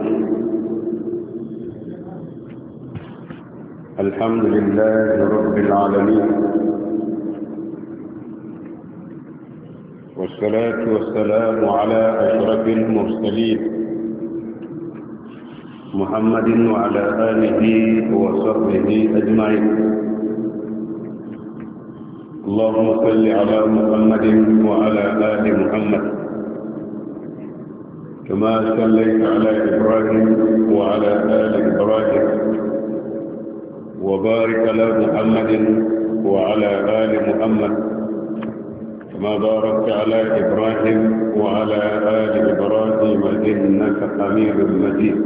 الحمد لله رب العالمين، والصلاة والسلام على أشرف المرسلين محمد وعلى آله وصحبه أجمعين. اللهم صل على محمد وعلى آل محمد كما صليت على إبراهيم وعلى آل إبراهيم، وبارك على محمد وعلى آل محمد كما باركت على إبراهيم وعلى آل إبراهيم إنك حميد مجيد.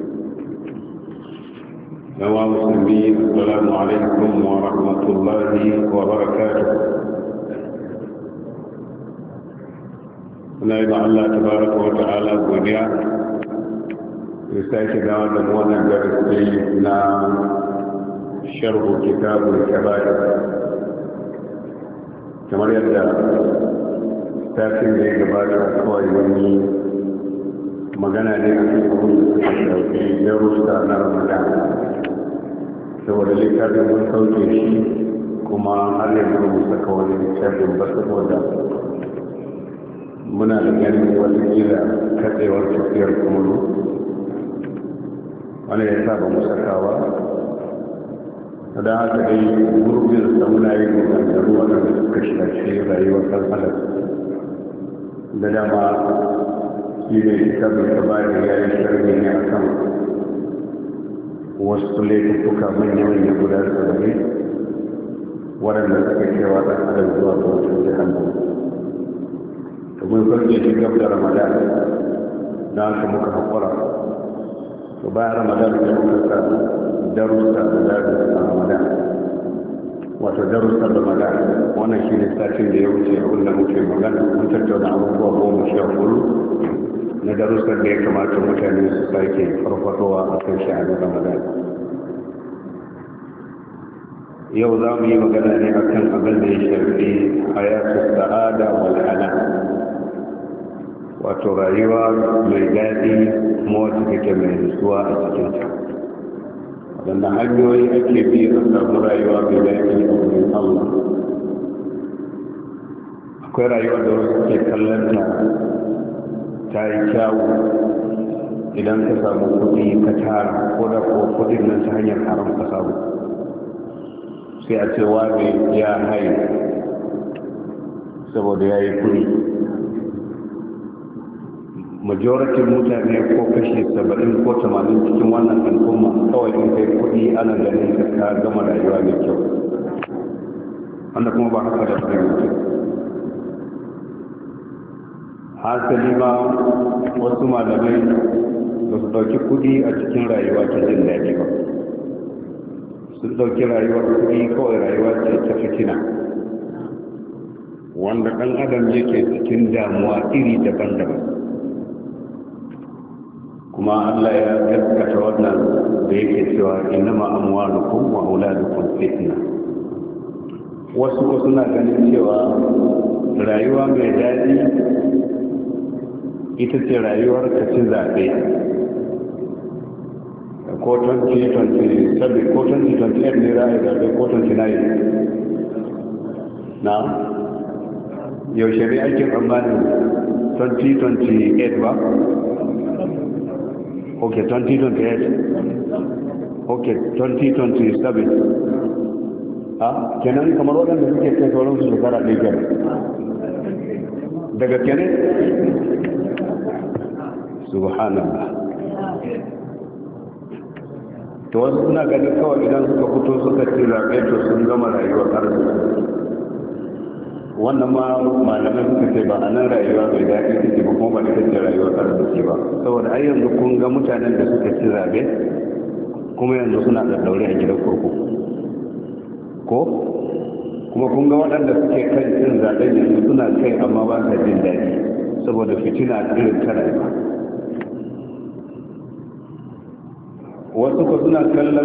نوام مسلمين، السلام عليكم ورحمة الله وبركاته. نائب الله تبارك وتعالى godiya ya sake dawo da wannan darasi na sharhu kitabul kaba'ir, kamar yadda tafin da ya gabata kawai wani magana ne a cikin dauke darussa na Ramadan, saboda littafin mun sauke shi kuma har yanzu mu saka wani littafin ba, saboda muna da ganin wata kila katsewar tafiyar kuma wani ya sa ba mu sakawa. da haka dai gurbin sa muna yin maganganu waɗanda suka shafi rayuwar ɗan adam da dama shi ne ita bai taba da ya yi sharhi ne a kan wasu laifuka manya-manya guda 70 waɗanda suka cewa ɗan adam zuwa ga wasu jihannan. mun farke shi gab da Ramadan da haka muka haƙura, to bayan Ramadan sai muka sa darussa da Ramadan, wato darussa da Ramadan. wannan shi ne satin da ya wuce abin da muke magana, mun tattauna abubuwa 14 na darussan da ya kamata mutane su sake farfadowa a kan sha'anin Ramadan. yau za mu yi magana ne akan abin da ya shafi hayatu sa'ada wal alam, wato rayuwa mai daɗi kuma wacce take mai nutsuwa a cikinta. waɗanda hanyoyi ake bi a samu rayuwa mai daɗi a wurin Allah. akwai rayuwa da wasu ke kallonta ta yi kyawu idan ka samu kuɗi ka tara, ko da ko kuɗin nan ta hanyar haram ka samu, sai a ce wane ya haye saboda ya yi kuɗi. majoritin mutane ko kashi 70 ko 80 cikin wannan al'umma kawai in kai kuɗi ana ganin ka gama rayuwa mai kyau, wanda kuma ba haka da fara mutum. hasali ma wasu malamai ba su ɗauki kuɗi a cikin rayuwa ta jin daɗi ba, sun ɗauki rayuwar kuɗi kawai rayuwa ce ta fitina, wanda ɗan adam yake cikin damuwa iri daban-daban. kuma Allah ya gaskata wannan da yake cewa innama amwalukum wa auladukum fitna. wasu ko suna ganin cewa rayuwa mai daɗi ita ce rayuwar ka ci zaɓe ko 2027 ko 2028 ne ra'ayi zaɓe ko 29 na yaushe ne ake tsammanin 2028 ba? ok 2028 ok 2027 kenan kamar waɗanda suke kai sauran su shekara ɗaya kenan daga kenan subhanallah. to wasu suna ganin kawai idan suka fito suka ce zaɓe to sun gama rayuwar arziki. wannan ma malamai suka ce ba a nan rayuwa mai daɗi take ba, kuma ba ita ce rayuwar arziki ba, saboda ai yanzu kun ga mutanen da suka ci zaɓe kuma yanzu suna ɗaɗɗaure a gidan kurkuku ko kuma kun ga waɗanda suke kan cin zaɓen yanzu suna kai amma ba sa jin daɗi saboda fitina irin ta rayuwa. wasu ko suna kallon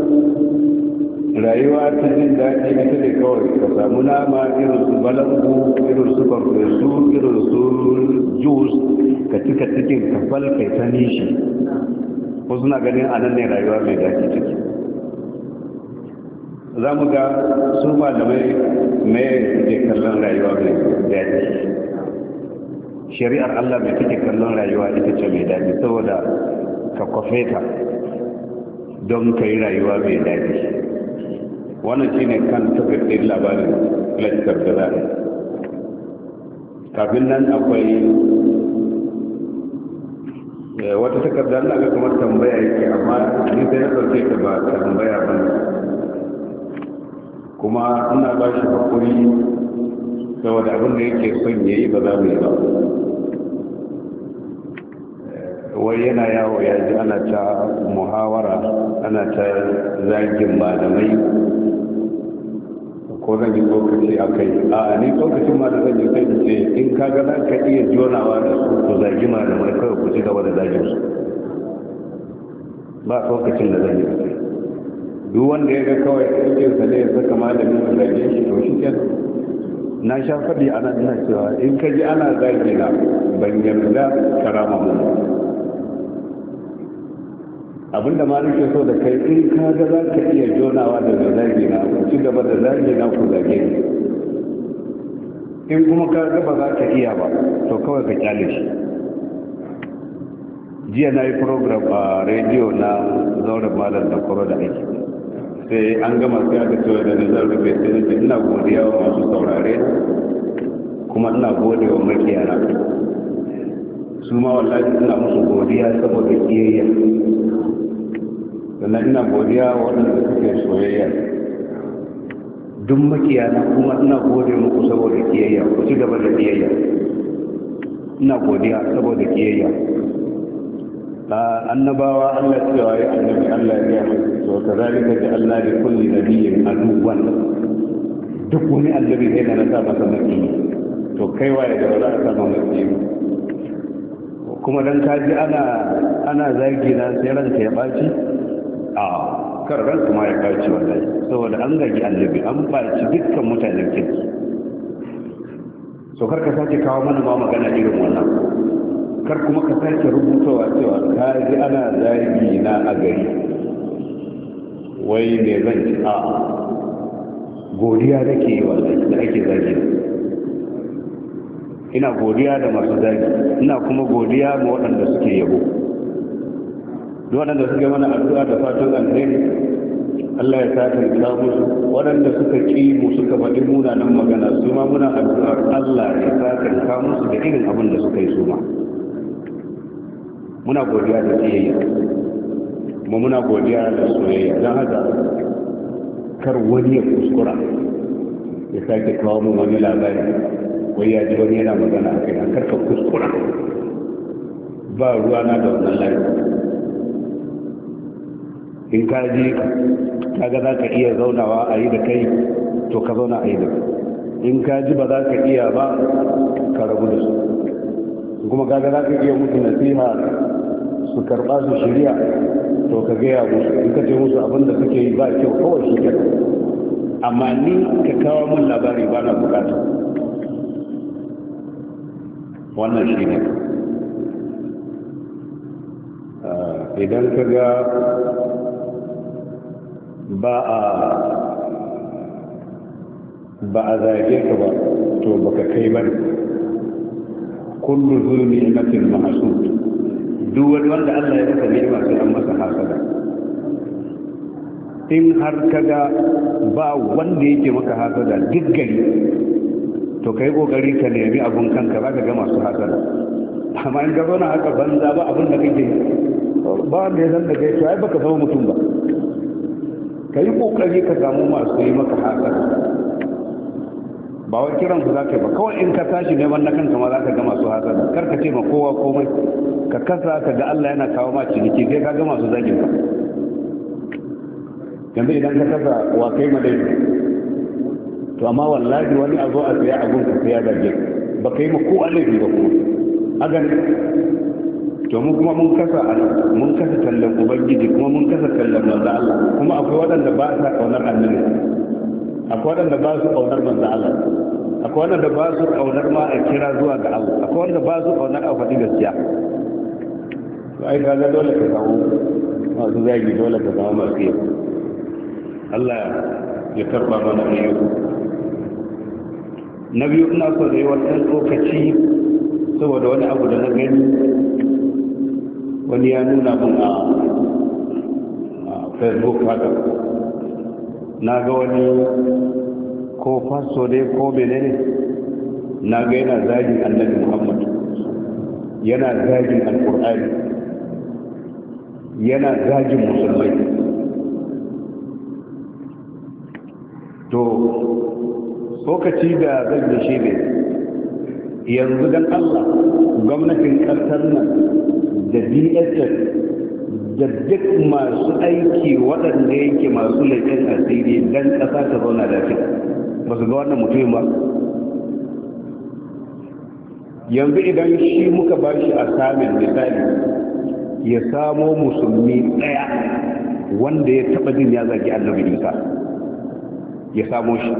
rayuwa ta jin daɗi ita ne kawai ka samu nama irin su balangu, irin su farfesu, irin su jus, ka cika cikin kafal kai ta nishi ko suna ganin a nan ne rayuwa mai daɗi ciki. za mu ga su malamai mai suke kallon rayuwa mai daɗi. Shari'ar Allah mai take kallon rayuwa ita ce mai daɗi, saboda ka kwafe ta don ka yi rayuwa mai daɗi. Wannan shi ne kan tafiɗin labarin lakcar da za a. Kafin nan akwai wata takardar na ga kamar tambaya yake, amma ni sai na ɗauke ta ba tambaya ba, kuma ina ba shi hakuri saboda abin da yake son ya yi ba za mu yi ba. Wai yana yawo ya ji ana ta muhawara, ana ta zagin malamai, ko zan yi tsokaci a kai. A ni tsokacin ma da zan yi kai ce, in ka ga za ka iya jonawa da su ku zagi malamai kawai ku ci gaba da zagin su, ba tsokacin da zan yi kai. Duk wanda ya ga kawai cikinsa ne ya saka malamin a zage shi, to shi kenan. Na sha faɗi a nan ina cewa in ka ji ana zagi na ban yarda karama mu. Abinda ma nake so da kai, in ka ga za ka iya jonawa da mai zagi na ku ci gaba da zagi na ku zage ni. In kuma ka ga ba za ka iya ba, to kawai ka kyale shi. Jiya na yi program a rediyo na zauren malam da kwaro da aiki, sai an gama sai aka cewa da nazar rufe sai na ce ina godiya wa masu saurare, kuma ina gode wa makiyana, su ma wallahi ina musu godiya saboda kiyayya, sannan ina godiya wa waɗanda suke soyayya. Duk makiyana kuma ina gode muku saboda kiyayya, ku ci gaba da kiyayya. Ina godiya saboda kiyayya. Annabawa Allah cewa ya annabi Allah ya mai to kazalika ja'alna li kulli nabiyyin aduwwan. Duk wani annabi sai da na sa masa maki, to kai waye da wala ka sa maki. Kuma dan kaji ana zagi na sai ranka ya baci, a kar ran kuma ya baci wallahi, saboda an zagi annabi, an baci dukkan mutanen kirki. So kar ka sake kawo mana ma magana irin wannan, kar kuma ka sake rubutawa cewa ka ji ana zagi na a gari, wai ne zan ci. A godiya da ke yi wallahi da ake zagi. Ina godiya da masu zagi, ina kuma godiya ma waɗanda suke yabo, da waɗanda suke mana addu'a da fatan alheri Allah ya sakarta musu. Waɗanda suka ƙi mu suka faɗi munanan magana, su ma muna addu'ar Allah ya sakarta musu da irin abin da suka yi su ma. Muna godiya da tsiyayya, kuma muna godiya da soyayya. Don haka kar wani ya kuskura ya sake kawo mu wani labari wai ya ji wani yana magana a kai, kar ka kuskura. Ba ruwa na da wannan lafi. In ka ji kaga za ka iya zaunawa a yi da kai, to ka zauna a yi da kai. In ka ji ba za ka iya ba, ka rabu da su. Kuma kaga za ka iya musu nasiha su karɓa su shirya, to ka gaya musu. In ka ce musu abin da suke yi ba kyau, kawai shi ke. Amma ni ka kawo min labari ba na bukata. Wannan shi ne. Idan ka ga ba a zage ka ba, to baka kai ba ne. Kullu zulmi ni'matin mahsud. Duk wani wanda Allah ya masa ni'ima sai an masa hasada. In har kaga ba wanda yake maka hasada duk gari, to kai kokari ka nemi abun kanka, zaka ga masu hasada. Amma in ka zauna haka banza ba abin da kake, ba wanda ya san da kai, to ai baka zama mutum ba. Ka yi kokari ka samu masu yi maka hasada, ba wai kiran su zaka yi ba. Kawai in ka tashi neman na kanka ma zaka ga masu hasada. Kar ka ce ma kowa komai, ka kasa ka ga Allah yana kawo ma ciniki, sai ka ga masu zagin ka. Yanzu idan ka kasa wa kai ma dai, to amma wallahi wani a zo a saya abun ka sai ya zage, ba kai ma kowa laifi ba kuma a gani. To mu kuma mun kasa kallon ubangiji, kuma mun kasa kallon manzo Allah. Kuma akwai waɗanda ba sa kaunar annabi, akwai waɗanda ba su kaunar manzo Allah, akwai waɗanda ba su kaunar ma a kira zuwa ga Allah, akwai waɗanda ba su kaunar a faɗi gaskiya. To ai kaga dole ka samu masu zagi dole ka zama masu yau. Allah ya karɓa mana ayyuka. Na biyu ina so da yi wannan lokaci saboda wani abu da na gani wani ya nuna mun a Facebook haka, na ga wani ko faso dai ko menene, na ga yana zagin annabi Muhammad, yana zagin alkur'ani, yana zagin musulmai. To lokaci da zan da shi ne yanzu dan Allah gwamnatin ƙasar nan da DSS da duk masu aiki waɗanda yake masu laifin asiri dan ƙasa ta zauna lafiya ba su ga wannan mutumin ba. Yanzu idan shi muka ba shi a samun misali ya samo musulmi ɗaya wanda ya taɓa jin ya zagi annabi Isa ya samo shi,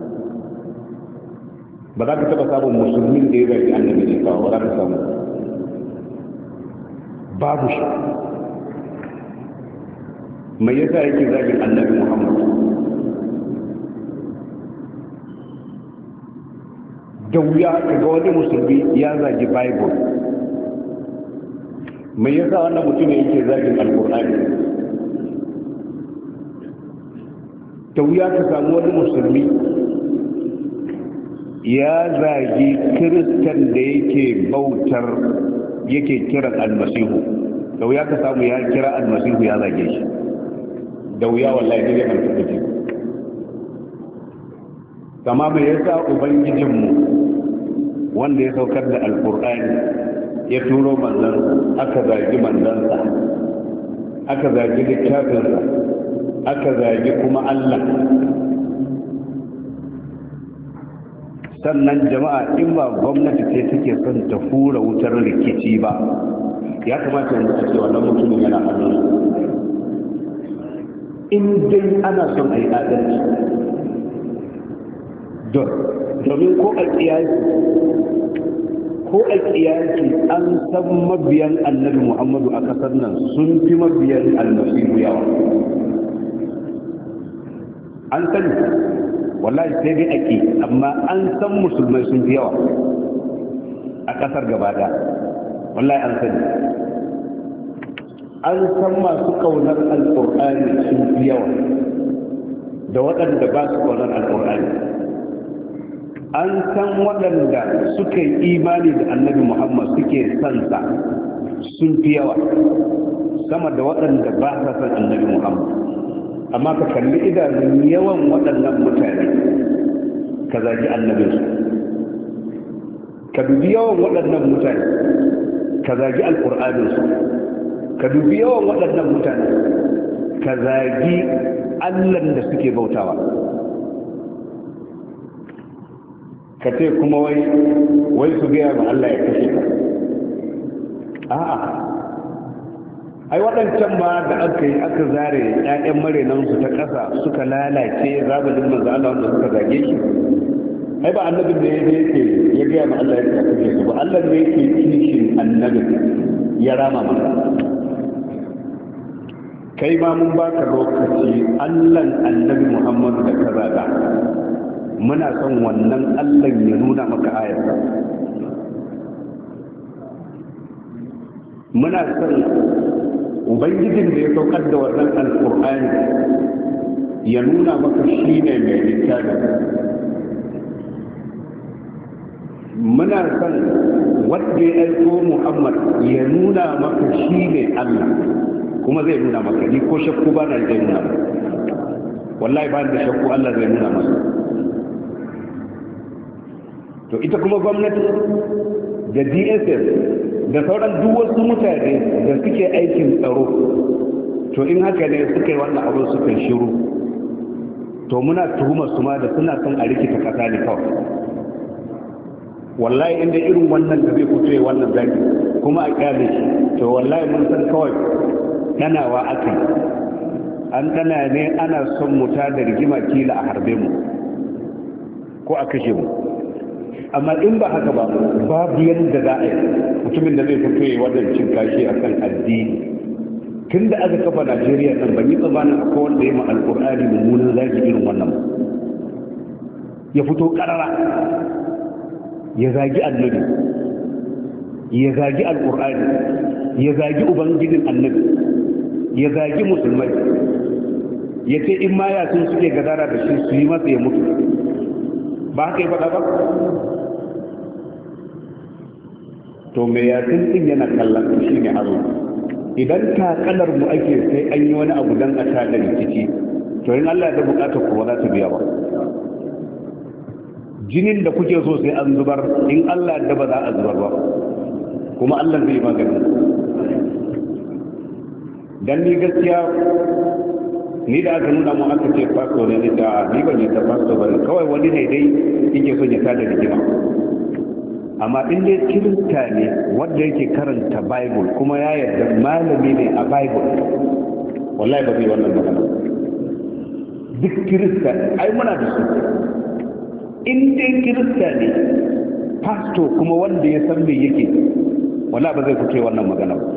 ba za ka taɓa samun musulmin da ya zagi annabi Isa ba za ka samu, babu shi. mai yasa yake zagin annabi Muhammad? Da wuya ga wani musulmi ya zagi Bible. Mai yasa wannan mutum yake zagin Alƙur'ani? Da wuya ka samu wani musulmi ya zagi Kiristan da yake bautar yake kiran almasihu. Da wuya ka samu ya kira almasihu ya zage shi. Da wuya wallahi ne kan tafi. Kama mai yasa ubangijinmu wanda ya saukar da alkur'ani ya turo manzon aka zagi manzansa, aka zagi littafinsa, aka zagi kuma Allah. Sannan jama'a in ba gwamnati ce take son ta hura wutar rikici ba, ya kamata yanzu a ce wannan mutumin yana hannun. In dai ana son a yi adalci, domin ko a kiyasi an san mabiyan annabi Muhammadu a kasar nan sun fi mabiyan almasihu yawa. An sani wallahi sai dai ake, amma an san musulmai sun fi yawa a kasar gaba da, wallahi an sani. An san masu kaunar alƙur'ani sun fi yawa da waɗanda ba su kaunar alƙur'ani. An san waɗanda suka yi imani da annabi Muhammad suke sansa sun fi yawa sama da waɗanda ba sa san annabi Muhammad. Amma ka kalli idanun yawan waɗannan mutane ka zagi annabinsu, ka dubi yawan waɗannan mutane ka zagi alƙur'aninsu, ka dubi yawan waɗannan mutane ka zagi Allahn da suke bautawa. Ka ce kuma wai su gaya ma Allah ya kashe ka. A'a, ai waɗancan ma da aka yi aka zare ƴaƴan marenansu ta ƙasa suka lalace zamanin manzo Allah wanda suka zage shi. Ai ba annabin ne yake ya gaya ma Allah ya kashe su ba, Allah ne yake kishin annabin ya rama masa. Kai ma mun baka lokaci Allahn annabi Muhammadu da ka zaga, muna son wannan Allah ya nuna maka ayarsa. Muna son ubangijin da ya saukar da wannan alƙur'ani ya nuna maka shi ne mai littafi. Muna son wanda ya aiko Muhammad ya nuna maka shi ne Allah, kuma zai nuna maka. Ni ko shakku ba na zai nuna maka, wallahi ba da shakku Allah zai nuna maka. To ita kuma gwamnati da DSS da sauran duk wasu mutane da suke aikin tsaro, to in haka ne suka yi wannan abu suka shiru, to muna tuhumar su ma da suna son a rikita kasa ne kawai. Wallahi inda irin wannan da zai fito ya wannan zaki kuma a kyale shi, to wallahi mun san kawai danawa aka yi. An dana ne ana son mu ta da rigima kila a harbe mu ko a kashe mu. Amma in ba haka ba, babu yadda za a yi mutumin da zai fito ya wannan cin kashi a kan addini tun da aka kafa Najeriya nan ban yi tsammanin akwai wanda ya ma alƙur'ani mummunan zagi irin wannan ya fito ƙarara ya zagi annabi, ya zagi alƙur'ani, ya zagi ubangijin annabi, ya zagi musulmai, ya ce in ma ya sun suke gadara da shi su yi masa ya mutu. Ba haka ya faɗa ba? To mai yasin ɗin yana kallon shi ne hazo. Idan takalar mu ake sai an yi wani abu don a tada rikici, to in Allah ya da bukatar ku ba za ta biya ba. Jinin da kuke so sai an zubar, in Allah da ba za a zubar ba, kuma Allah zai magani. Dan ni gaskiya ni da aka nuna mu aka ce fasto ne da ni ban yadda fasto ba, kawai wani ne dai yake son ya tada rigima. Amma in dai kirista ne wanda yake karanta Bible kuma ya yarda malami ne a Bible, wallahi ba zai wannan magana. Duk kirista ai muna da su. In dai kirista ne pastor kuma wanda ya san me yake, wallahi ba zai fito wannan magana ba.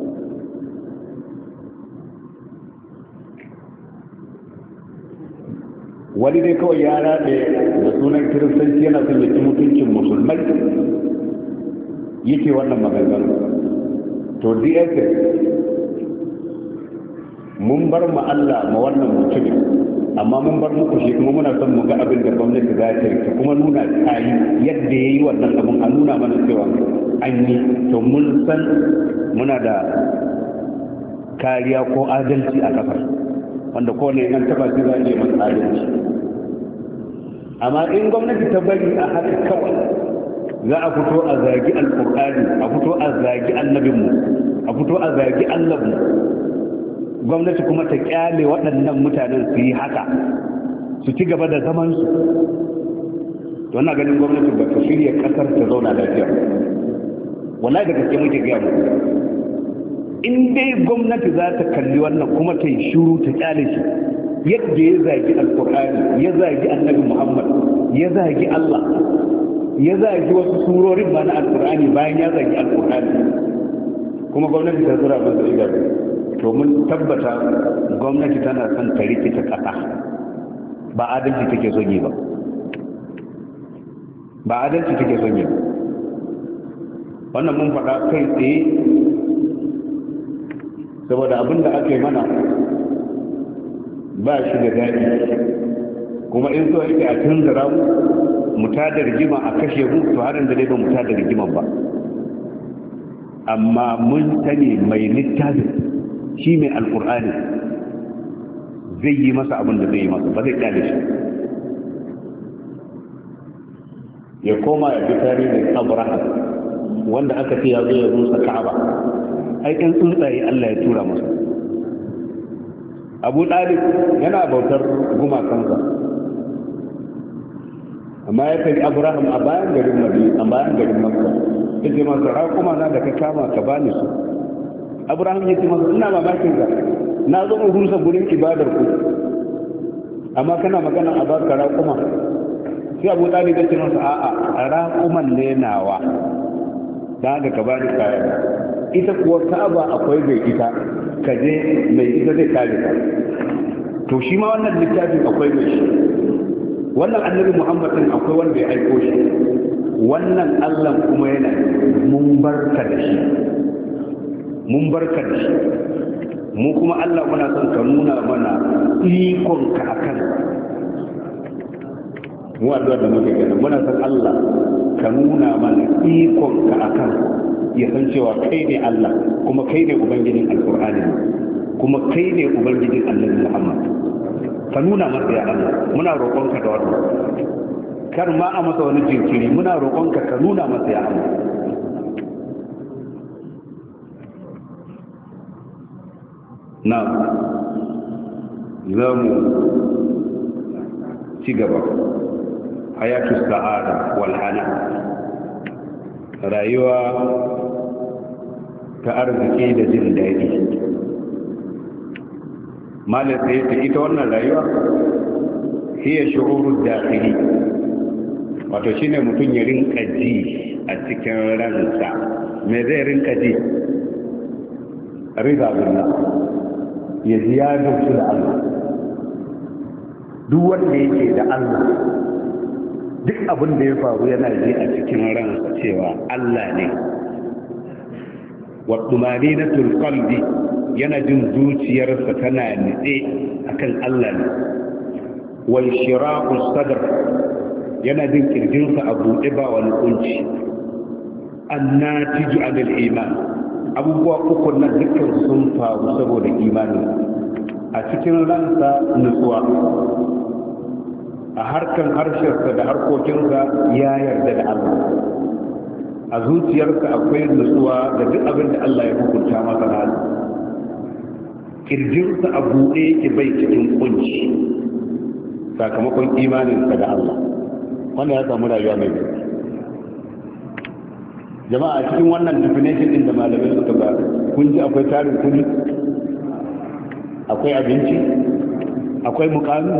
Wani dai kawai ya raɗe da sunan kiristanci yana son ya ci mutuncin musulmai yake wannan maganganu. To DSS mun bar ma Allah ma wannan mutumin, amma mun bar muku shi kuma muna son mu ga abin da gwamnati za ta yi kuma nuna tayi yadda ya yi wannan abin a nuna mana cewa an yi. To mun san muna da kariya ko adalci a kafar wanda kowane nan taba shi za a yi masa adalci. Amma in gwamnati ta bari a haka kawai za a fito a zagi alƙur'ani, a fito a zagi annabinmu, a fito a zagi Allahnmu, gwamnati kuma ta kyale waɗannan mutanen su yi haka su ci gaba da zamansu, to ina ganin gwamnati ba ta shirya ƙasar ta zauna lafiya. Wallahi da gaske muke gaya mu, in dai gwamnati za ta kalli wannan kuma ta yi shiru ta kyale shi yadda ya zagi alkur'ani, ya zagi annabi Muhammad, ya zagi Allah, ya zagi wasu surorin ba na alkur'ani bayan ya zagi alkur'ani, kuma gwamnati ta zura masa idanu, to mun tabbata gwamnati tana son ta rikita ƙasa, ba adalci take son yi ba, ba adalci take son yi ba. Wannan mun faɗa kai tsaye saboda abin da aka yi mana ba shi da daɗi, kuma in so yake a tunzura mu tada rigima a kashe mu, to harin da dai ba mu tada rigiman ba. Amma mun sani mai littafin shi mai alkur'ani zai yi masa abin da zai yi masa, ba zai kyale shi. Ya koma ya fi tarihin Abraham wanda aka ce ya zo ya rusa Ka'aba, ai ɗan tsuntsaye Allah ya tura masa. Abu Talib yana bautar gumakansa, amma ya kai Abraham a bayan garin Madina, a bayan garin Makka, ya ce masa raƙuma na da ka kama ka bani su. Abraham ya ce masa ina mamakin ka, na zo mu rusa gurin ibadar ku, amma kana magana a baka raƙuma. Sai Abu Talib ya ce masa a'a, raƙuman ne nawa, da haka ka bani kayan. Ita kuwa Ka'aba akwai bai ita, ka je mai ita zai kare ka. To shi ma wannan littafin akwai mai shi, wannan annabi Muhammad din akwai wanda ya aiko shi, wannan Allah kuma yana mun barka da shi, mun barka da shi. Mu kuma Allah muna son ka nuna mana ikonka akan mu, addu'a da muke kenan, muna son Allah ka nuna mana ikonka akan, ya san cewa kai ne Allah, kuma kai ne ubangijin alkur'ani, kuma kai ne ubangijin annabi Muhammad. Ka nuna masa ya Allah, muna roƙonka da wannan, kar ma a masa wani jinkiri, muna roƙonka ka nuna masa ya Allah. Na za mu ci gaba. Hayatu sa'ada wal hana, rayuwa ta arziki da jin daɗi. Malam sai ta ita wannan rayuwa hiya shu'urud dakhili, wato shine mutum ya rinka ji a cikin ransa. Me zai rinka ji? Riza billah, ya ji ya gamsu da Allah. Duk wanda yake da Allah, duk abin da ya faru yana ji a cikin ransa cewa Allah ne. Wa tumaninatul qalbi, yana jin zuciyarsa tana nitse akan Allah ne. Wa shira'us sadr, yana jin kirjinsa a buɗe ba wani kunci. Annatiju anil iman, abubuwa uku na dukkan sun faru saboda imanin. A cikin ransa nutsuwa, a harkan harshensa da harkokinsa ya yarda da Allah, a zuciyarsa akwai nutsuwa da duk abin da Allah ya hukunta masa na kirjinsa a buɗe yake bai cikin kunci sakamakon imaninsa da Allah. Wanda ya samu rayuwa mai kyau. Jama'a, cikin wannan definition din da malamai suka ba, kun ji akwai tarin kudi, akwai abinci, akwai mukami,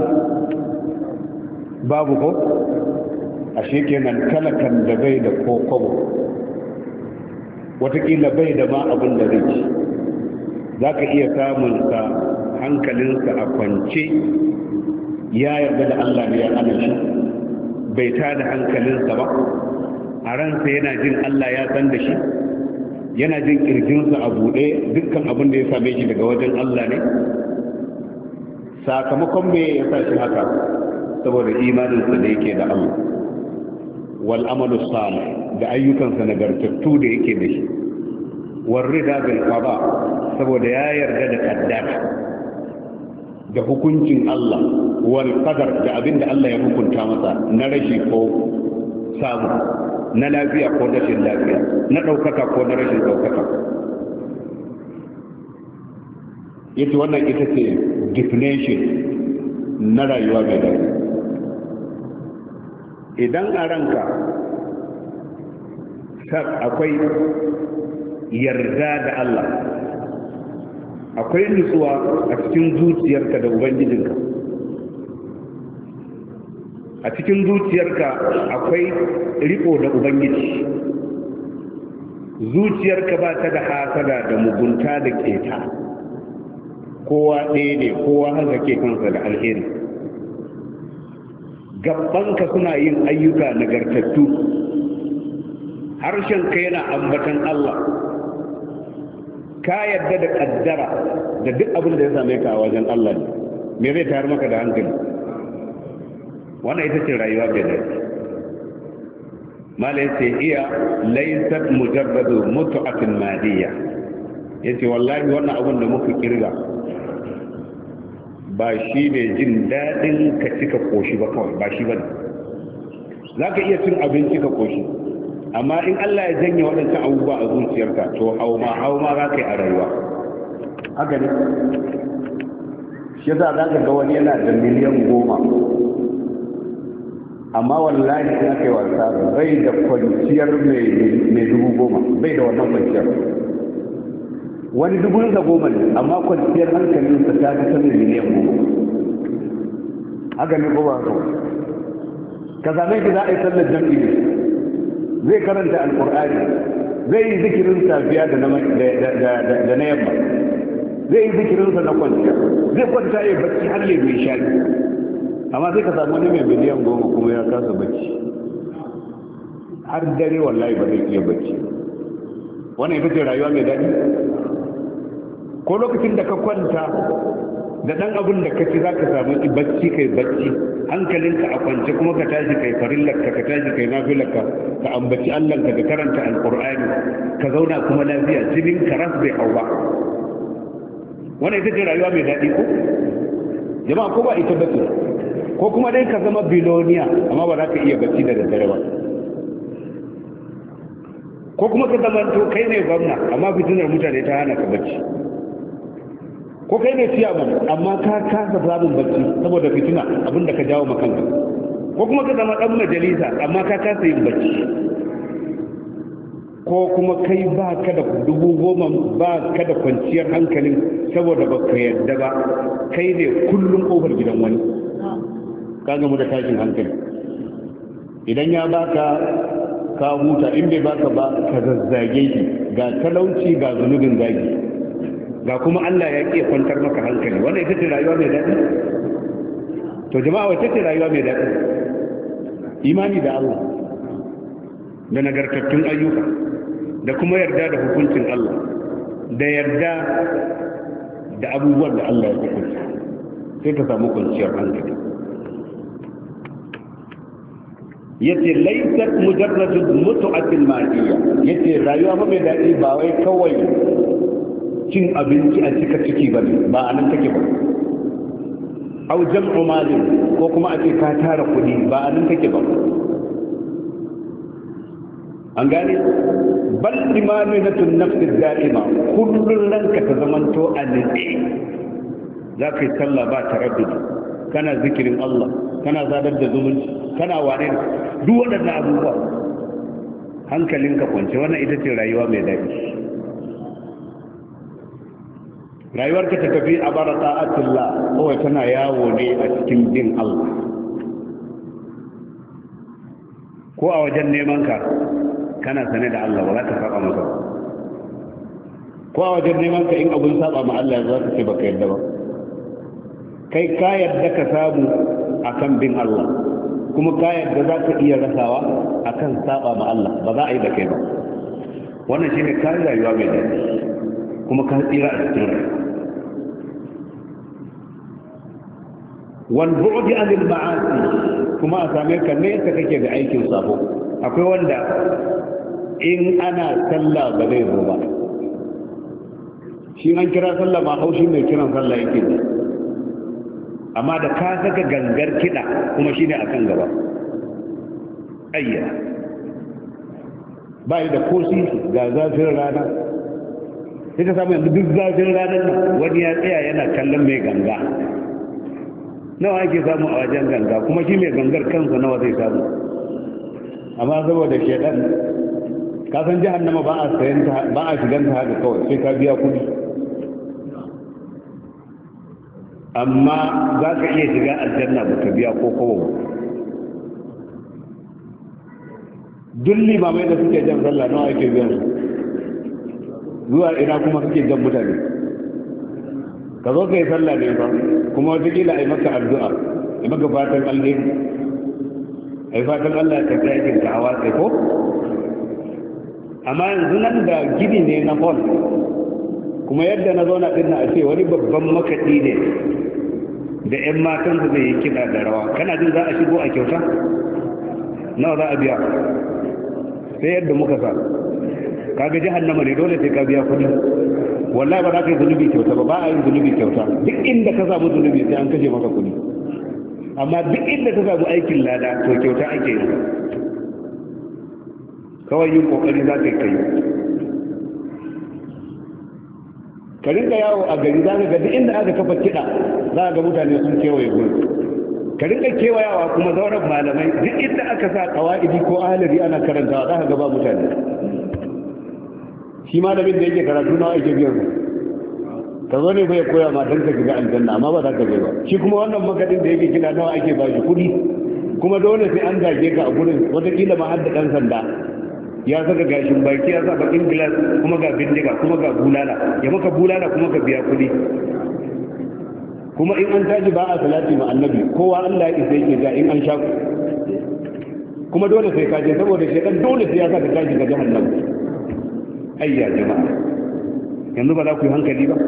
babu ko? Ashe kenan talakan da bai da kokobo, watakila bai da ma abin da zai ci, za ka iya samun sa hankalinsa a kwance, ya yarda da Allah ne ya hana shi, bai tada hankalinsa ba, a ransa yana jin Allah ya san da shi, yana jin kirjinsa a buɗe, dukkan abin da ya same shi daga wajen Allah ne. Sakamakon me ya sa shi haka? Saboda imaninsa da yake da Allah, wal amalu salih, da ayyukansa nagartattu da yake da shi, war rida bil qada, saboda ya yarda da kaddara da hukuncin Allah, wal qadar, da abin da Allah ya hukunta masa na rashi ko samu, na lafiya ko rashin lafiya, na ɗaukaka ko na rashin ɗaukaka. Yace wannan ita ce definition na rayuwa mai daɗi. Idan a ranka akwai yarda da Allah, akwai nutsuwa a cikin zuciyarka da Ubangijinka, a cikin zuciyarka akwai riko da Ubangiji, zuciyarka ba ta da hasada da mugunta da keta, kowa ɗaya ne, kowa haka ke kansa da alheri, gabbanka suna yin ayyuka nagartattu, harshen ka yana ambatan Allah, ka yarda da kaddara da duk abin da ya same ka a wajen Allah ne, me zai tayar maka da hankali? Wannan ita ce rayuwa bai da malai ce iya laysat mujarradu mutu'atin madiyya. Yace wallahi wannan abin da muka kirga ba shi ne jin daɗin ka cika koshi ba, kawai ba shi ba ne. Za ka iya cin abinci ka koshi, amma in Allah ya janye waɗancan abubuwa a zuciyarka, to hauma za ka yi a rayuwa. Haka ne, shi yasa za ka ga wani yana da miliyan 10, amma wallahi in aka yi wasa bai da kwanciyar mai 10,000, bai da wannan kwanciyar. Wani 10,000 ne, amma kwanciyar hankalinsa ta fi sanin miliyan 10. Haka ne ko ba so? Ka same ki za a yi sallar jam'i ne, zai karanta alƙur'ani, zai yi zikirin safiya da na yamma, zai yi zikirinsa na kwanciya, zai kwanta ya bacci har ya mai shaɗi. Amma sai ka samu wani mai miliyan 10 kuma ya kasa bacci har dare, wallahi ba zai iya bacci. Wannan ita ce rayuwa mai daɗi? Ko lokacin da ka kwanta da ɗan abin da ka ci za ka samu bacci kai bacci, hankalinka a kwance, kuma ka tashi kai farillarka, ka tashi kai nafilarka, ka ambaci Allahnka, ka karanta alƙur'ani, ka zauna kuma lafiya, jinin ka ras bai hau ba. Wannan ita ce rayuwa mai daɗi ko? Jama'a, ko ba ita bace? Ko kuma dai ka zama biloniya amma ba za ka iya bacci da daddare ba, ko kuma ka zama to kai ne gwamna amma fitinar mutane ta hana ka bacci, ko kai ne ciyaman amma ka kasa samun bacci saboda fitina abinda ka jawo makanka, ko kuma ka zama dan majalisa amma ka kasa yin bacci, ko kuma kai ba ka da 10,000, ba ka da kwanciyar hankalin saboda ba ka yadda ba, kai ne kullum kofar gidan wani, ka gamu da tashin hankali. Idan ya baka ka huta, in bai baka ba ka zazzage shi, ga talauci ga zunubin zagi. ga kuma Allah ya ƙi kwantar maka hankali. Wannan ita ce rayuwa mai daɗi? To jama'a wacce ce rayuwa mai daɗi? Imani da Allah da nagartattun ayyuka da kuma yarda da hukuncin Allah da yarda da abubuwan da Allah ya hukunta, sai ka samu kwanciyar hankali. Yace laysat mujarradu mutu'atil madiyya, yace rayuwa ba mai daɗi ba wai kawai cin abinci a cika ciki bane, ba anan take ba. Aw jam'u malin, ko kuma a ce ka tara kuɗi, ba anan take ba. An gane? Bal limaminatun nafsi da'ima, kullun ranka ta zamanto a nitsi. Za ka yi sallah ba taraddudi, kana zikirin Allah, kana zadar da zumunci, kana wane duk waɗannan abubuwa, hankalinka kwance. Wannan ita ce rayuwa mai daɗi. Rayuwarka ta tafi a bara ta'atullah, kawai tana yawo ne a cikin bin Allah. Ko a wajen neman ka kana sane da Allah, ba za ka saba masa. Ko a wajen neman ka in abun saba ma Allah za ka ce baka yarda ba. Kai ka yarda ka samu akan bin Allah, kuma ka yarda za ka iya rasawa akan saba ma Allah, ba za a yi da kai ba. Wannan shine kai rayuwa mai daɗi, kuma ka tsira a cikin rayuwa. Wal bu'd anil ma'asi, kuma a same ka ne ka kake da aikin sabo. Akwai wanda in ana sallah ba zai zo ba, shi an kira sallah ma haushi mai kiran sallah yake ji, amma da ka saka gangar kiɗa kuma shi ne a kan gaba. Ayya ba yi da kosi ga zafin rana, sai ka samu yanzu duk zafin ranar nan wani ya tsaya yana kallon mai ganga. Nawa ake samu a wajen ganga, kuma shi mai gangar kansa nawa zai samu? Amma saboda shedan, ka san jahannama ba a sayan ta, ba a shigan ta haka kawai, sai ka biya kuɗi. Amma za ka iya shiga aljanna ba ka biya ko kowa ba. Duk limamai da suke jan sallah nawa ake biyan su? Zuwa ina kuma suke jan mutane? Ka zo ka yi sallah ne ba, kuma wataƙila a yi maka addu'a, a yi maka fatan alheri, a yi fatan Allah ka kai aikin ka hawa sai ko? Amma yanzu nan da gini ne na hall, kuma yadda na zauna ɗin na a ce wani babban makaɗi ne da 'yan matan su zai yi kiɗa da rawa, kana jin za a shigo a kyauta? Nawa za a biya? Sai yadda muka sa, kaga jahannama ne, dole sai ka biya kuɗi. Wallahi ba za ka yi zunubi kyauta ba a yin zunubi kyauta. Duk inda ka samu zunubi sai an kashe maka kuɗi, amma duk inda ka samu aikin lada to kyauta ake yi. Kawai yin kokari za ka yi kai. Ka rinka yawo a gari, za ka ga duk inda aka kafa kiɗa za ka ga mutane sun kewaye gurin. Ka rinka kewayawa kuma zauren malamai, duk inda aka sa qawaidi ko ahlari ana karantawa za ka ga ba mutane. Shi malamin da yake karatu nawa ake biyan ka zo ne fa ya koya ma dan ka shiga aljanna, amma ba za ka je ba. Shi kuma wannan makadin da yake kina nawa ake ba shi kuɗi, kuma dole sai an zage ka a gurin, wataƙila ma har da ɗan sanda ya saka gashin baki, ya sa bakin gilas, kuma ga bindiga, kuma ga bulala, ya maka bulala kuma ka biya kuɗi. Kuma in an taji ba a salati ma annabi, kowa Allah ya isa yake ga in an sha ku, kuma dole sai ka je, saboda shedan dole sai ya saka kaji ga jahannam. Ayya jama'a, yanzu ba za ku yi hankali ba?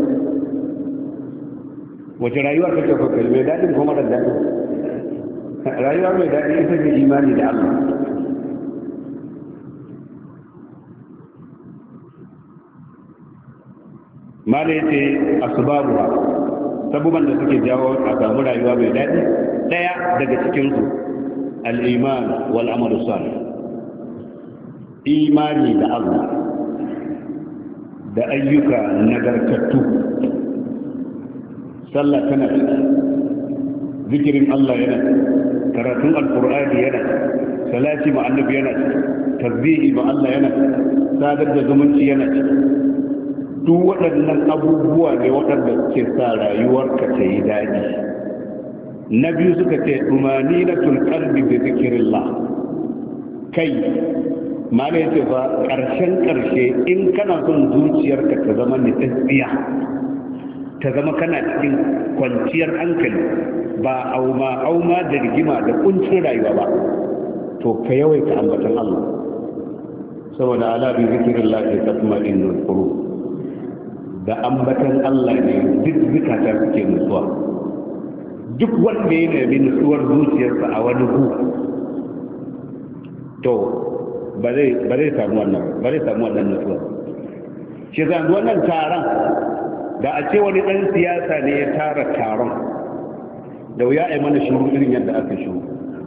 Wace rayuwa kake so kai, mai daɗin ko mara daɗi? Rayuwa mai daɗi ita ce imani da Allah. Mala yace asbabuha, sabuban da suke jawo a samu rayuwa mai daɗi, ɗaya daga cikin su al-iman wal amalu salih. Imani da Allah da ayyuka nagartattu. Sallah tana ciki, zikirin Allah yana, karatun alkur'ani yana, salati ma annabi yana, tasbihi ma Allah yana, sadar da zumunci yana. Duk waɗannan abubuwa ne waɗanda suke sa rayuwarka ta yi daɗi. Na biyu suka ce tumaninatul qalbi bi zikrillah, kai mala yace fa karshe in kana son zuciyarka ta zama nitstsiya ta zama kana cikin kwanciyar hankali ba auma da rigima da kuncin rayuwa ba, to ka yawaita ambatan Allah, saboda ala bi zikrillah tatma'innul qulub, da ambatan Allah ne duk zukata suke nutsuwa. Duk wanda ya nemi nutsuwar zuciyarsa a wani gu, to ba zai samu wannan nutsuwa. Shi zan wannan taron da a ce wani ɗan siyasa ne ya tara taron, da wuya a yi mana shiru irin yadda aka shiru.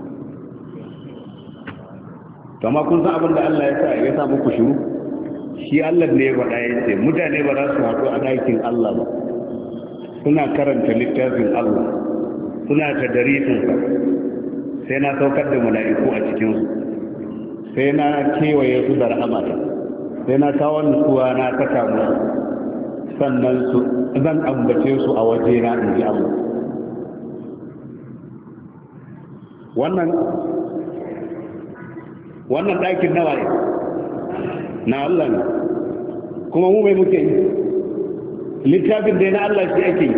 Kama kun san abin da Allah ya sa muku shiru? Shi Allah ne ya faɗa ya ce mutane ba za su haɗu a ɗakin Allah ba, suna karanta littafin Allah, suna tadarisinsa, sai na saukar da mala'iku a cikinsu, sai na kewaye su da rahamata, sai na kawo nutsuwa na saka musu, sannan zan ambace su a waje na in ji Allah. Wannan ɗakin nawa ne na Allah ne, kuma mu mai muke yi littafin da na Allah shi ake yi,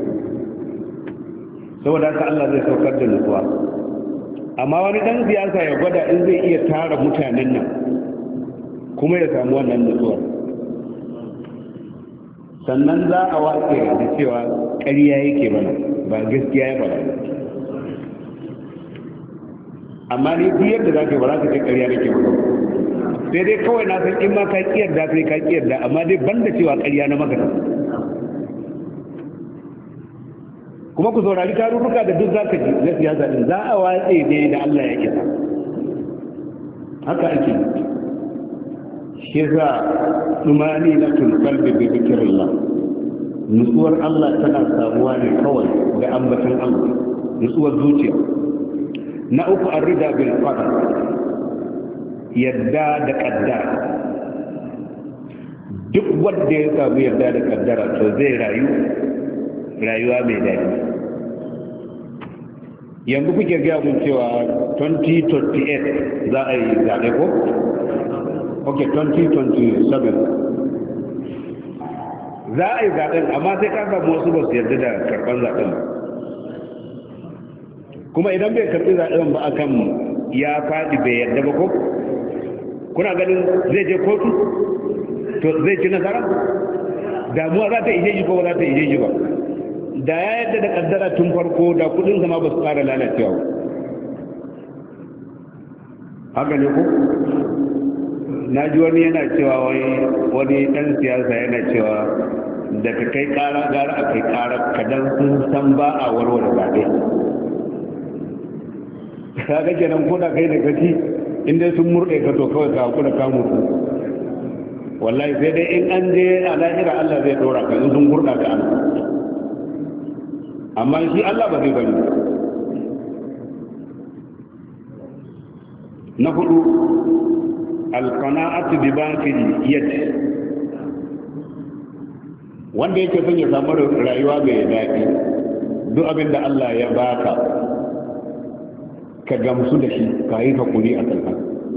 saboda haka Allah zai saukar da nutsuwa. Amma wani ɗan siyasa ya gwada in zai iya tara mutanen nan kuma ya samu wannan nutsuwa, sannan za a wace da cewa ƙarya yake mana ba gaskiya ya bada. Amma ni duk yadda za ka yi ba za ka ce ƙarya nake maka, sai dai kawai na san in ma ka kiyarda sai ka kiyarda, amma dai banda cewa ƙarya na magana. Kuma ku saurari tarurruka da duk za ka ji na siyasa din, za a watse ne da Allah ya kisa, haka ake yi. Shi za tsumani na tulkalbi bi zikirillah, nutsuwar Allah tana samuwa ne kawai da ambatan Allah, nutsuwar zuciya. Na uku an rida bil qadar, yadda da kaddara. Duk wanda ya samu yadda da kaddara to zai rayuwa mai daɗi. Yanzu kuke gaya mun cewa 2028 za a yi zaɓe ko? Ok, 2027 za a yi zaɓen, amma sai ka samu wasu ba su yarda da karɓar zaɓen. Kuma idan bai karɓi zaɓen ba akan ya faɗi bai yarda ba ko? Kuna ganin zai je kotu? To zai ci nasara? Damuwa za ta ije shi ko ba za ta ije shi ba? Da ya yadda da kaddara tun farko da kudin zama ba su fara lalacewa ba. Haka ne ko? Na ji wani yana cewa wani ɗan siyasa yana cewa da ka kai ƙara gara a kai ƙara kadan sun san ba a warware zaɓe. Ka ga kenan ko da kai da kaci inda sun murɗe ka to kawai ka hakura ka mutu. Wallahi sai dai in an je a lahira Allah zai ɗora ka in sun murɗa ka an. Amma shi Allah ba zai bari. Na hudu alqana'atu bi baqil yad, wanda yake son ya samu rayuwa mai daɗi, duk abin da Allah ya baka ka gamsu da shi, ka yi hakuri a kanka.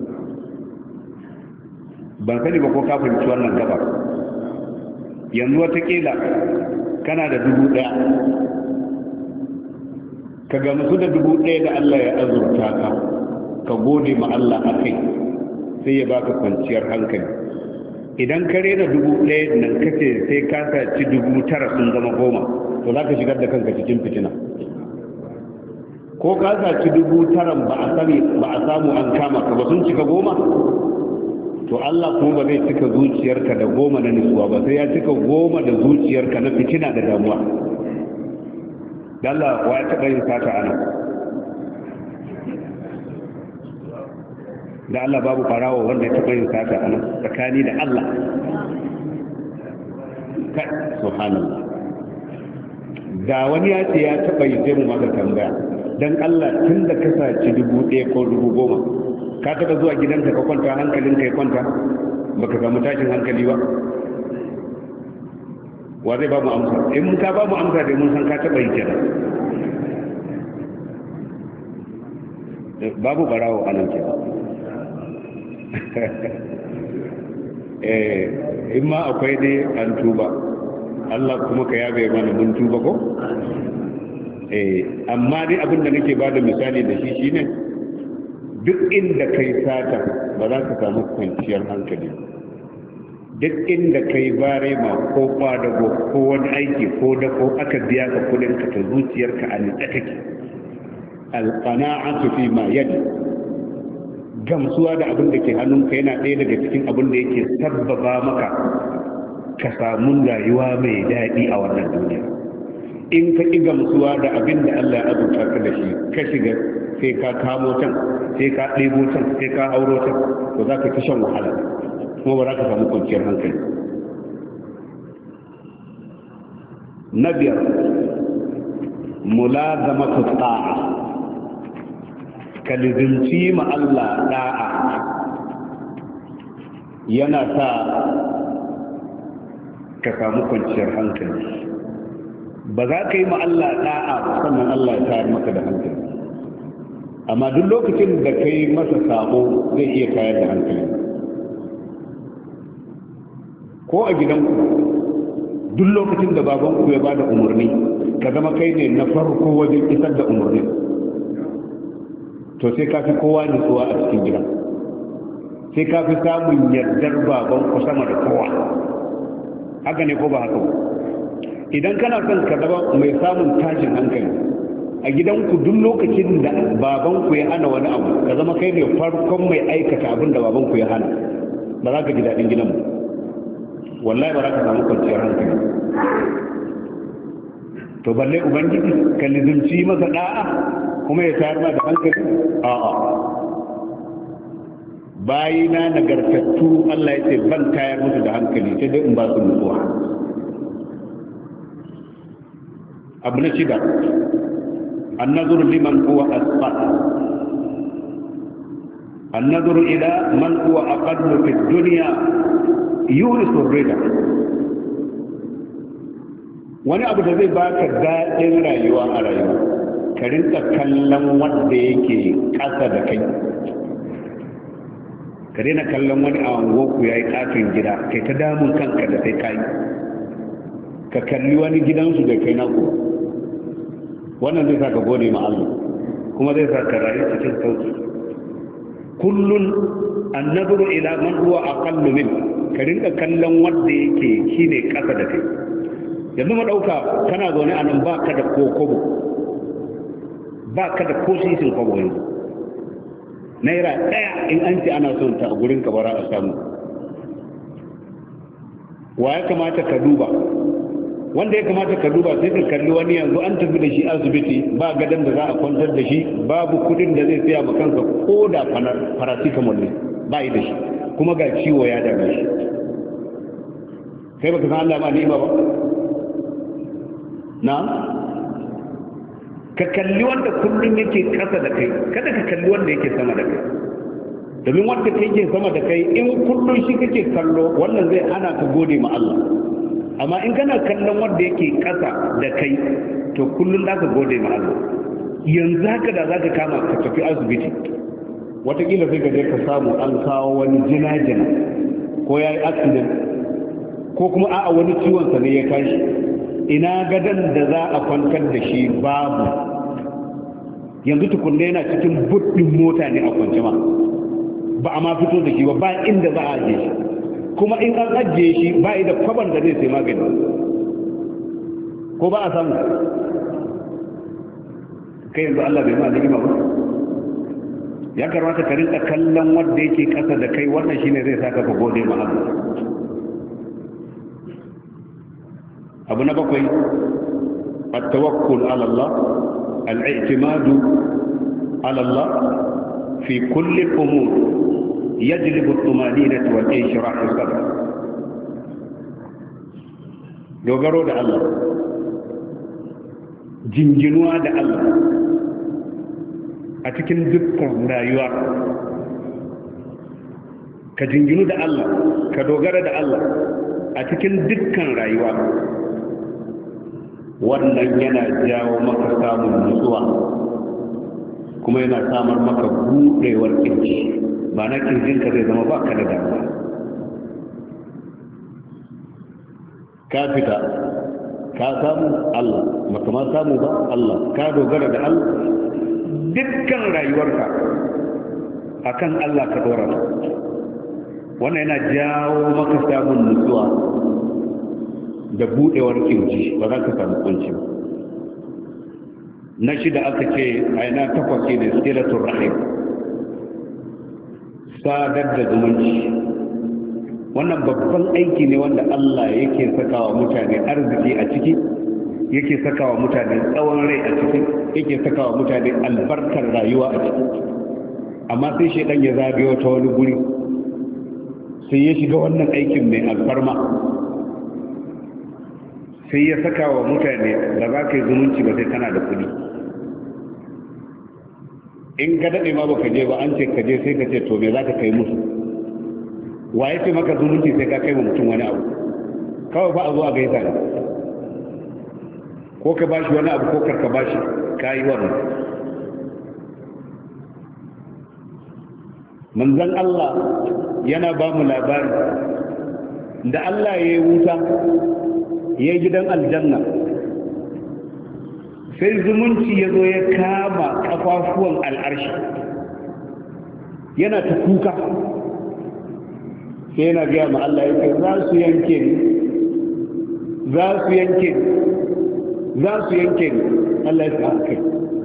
Ban sani ba ko ka fahimci wannan gaba. Yanzu watakila kana da 1,000, ka gamsu da 1,000 da Allah ya azurta ka gode ma Allah a kai, sai ya baka kwanciyar hankali. Idan ka rena 1,000 nan kace sai ka saci 9,000 sun zama 10, to za ka shigar da kanka cikin fitina. Ko ka saci 9,000 ba a samu an kama ka ba, sun cika 10, to Allah kuma ba zai cika zuciyarka da 10 na nutsuwa ba, sai ya cika 10 da zuciyarka na fitina da damuwa. Allah wa ya taɓa yin sata ana? Da Allah babu farawa wanda ya taɓa yin sata ana tsakani da Allah. Kai, subhanallah. Da wani ya ce ya taɓa yi sai mu maka tambaya. Dan Allah tun da ka saci 1,000 ko 10,000, ka taɓa zuwa gidanka ka kwanta hankalinka ya kwanta? Baka samu tashin hankali ba? Wa zai ba mu amsa? In ka ba mu amsa da mun san ka taɓa yi kenan. Babu barawo a nan kenan. in ma akwai dai an tuba Allah kuma ka yabe mana mun tuba ko amma dai abinda nake bada misali da shi shine duk inda kai sata ba za ka samu kwanciyar hankali, duk inda kai bare ma ko kwadago ko wani aiki ko da ko aka biya ka kudin ka ta zuciyarka a nitsa take. Alqana'atu fi ma yadi, gamsuwa da abin da ke hannunka yana ɗaya daga cikin abin da yake sabbaba maka ka samu rayuwa mai daɗi a wannan duniya. In ka ƙi gamsuwa da abin da Allah ya azurta ka da shi, ka shiga sai ka kamo can, sai ka ɗebo can, sai ka auro can, to za ka fi shan wahala kuma ba za ka samu kwanciyar hankali. Na biyar, mulazamatu ta'a, ka lizinci ma Allah da'a yana sa ka samu kwanciyar hankali. Ba za ka yi ma Allah da'a sannan Allah ya tayar maka da hankali, amma duk lokacin da ka yi masa sabo zai iya tayar da hankali. Ko a gidanku duk lokacin da babanku ya bada umarni ka zama kai ne na farko wajen isar da umarni, to sai ka fi kowa nutsuwa a cikin gida, sai ka fi samun yardar babanku sama da kowa. Haka ne ko ba haka ba? Idan kana son ka zama mai samun tashin hankali a gidanku, duk lokacin da babanku ya hana wani abu ka zama kai ne farkon mai aikata abin da babanku ya hana, ba za ka ji daɗin gidanmu, wallahi ba za ka samu kwanciyar hankali. To balle ubangiji ka lizimci masa da'a kuma ya tayar ma da hankali? A'a, bayina nagartattu Allah ya ce ban tayar musu da hankali sai dai in ba su nutsuwa. Abu na shida, annazuru liman huwa asfal, annazuru ila man huwa aqallu fi dunya yurisu rida. Wani abu da zai baka daɗin rayuwa a rayuwa, ka rinka kallon wanda yake ƙasa da kai. Ka daina kallon wani a wangoku ya yi ƙaton gida kai ta damun kanka da sai kayi. Ka kalli wani gidansu da kai naku, wannan zai sa ka gode ma Allah kuma zai sa ka rayu cikin sauki. Kullun annabru ila man huwa aqallu min, ka rinka kallon wanda yake shine ƙasa da kai. Yanzu mu dauka kana zaune a nan baka da kokobo, baka da kosisin kobo yanzu, naira ɗaya in an ce ana son ta a gurin ka bara a samu. Wa ya kamata ka duba? Wanda ya kamata ka duba sai ka kalli wani yanzu an tafi da shi asibiti ba gadon da za a kwantar da shi, babu kudin da zai saya ma kansa ko da paracetamol ne ba yi da shi, kuma ga ciwo ya dame shi. Kai baka san Allah ma ni'ima ba? Na? Ka kalli wanda kullum yake kasa da kai, kada ka kalli wanda yake sama da kai, domin wanda yake sama da kai in kullum shi kake kallo wannan zai hana ka gode ma Allah. Amma in kana kallon wanda yake kasa da kai to kullum za ka gode ma Allah. Yanzu haka da za ka kama ka tafi asibiti, watakila sai ka je ka samu an kawo wani jina-jina ko ya yi accident ko kuma a'a wani ciwonsa ne ya tashi, ina gadon da za a kwantar da shi babu. Yanzu tukunne yana cikin buɗin mota ne a kwance ma, ba a ma fito da shi ba inda za a ajiye shi, kuma in an ajiye shi ba da kwaban da zai sai magani, ko ba a samu? Kai yanzu Allah bai ma ni'ima ba? Ya karwata ka rinka kallon wanda yake kasa da kai, wannan shine zai saka ka gode ma Allah. Abu na bakwai, at-tawakkul ala Allah, al-i'timadu ala Allah fi kulli umur يجلب الطمأنينة والإنشراح الصدر. dogaro da Allah, jinginuwa da Allah a cikin dukkan rayuwa, ka jinginu da Allah, ka dogara da Allah a cikin dukkan rayuwa, wannan yana jawo maka samun nutsuwa kuma yana samar maka buɗewar kirji. ba na kirjinka zai zama ba ka da damuwa. Ka fita ka samu Allah, baka ma samu ba Allah, ka dogara da Allah, dukkan rayuwarka akan Allah ka dora. Wannan yana jawo maka samun nutsuwa da budewar kirji, ba za ka samu kunci ba. Na shida aka ce aina takwas ne silatul rahim, sadar da zumunci. Wannan babban aiki ne wanda Allah yake sakawa mutane arziki a ciki, yake sakawa mutane tsawon rai a ciki, yake sakawa mutane albarkar rayuwa a ciki. Amma sai shedan ya zagayo ta wani guri, sai ya shiga wannan aikin mai alfarma, sai ya sakawa mutane da za ka yi zumunci ba sai kana da kuɗi. In ka daɗe ma baka je ba, an ce ka je, sai ka ce to me za ka kai musu? Wa ya ce maka zumunci sai ka kai wa mutum wani abu? Kawai ba a zo a gaisa ne, ko ka bashi wani abu ko karka bashi, ka yi wannan. Manzon Allah yana ba mu labari da Allah ya yi wuta, ya yi gidan aljanna, sai zumunci ya zo ya kama kafafuwan al'arshi, yana ta kuka, sai yana gaya ma Allah ya ce za su yanke ni, za su yanke ni, za su yanke ni. Allah ya ce haka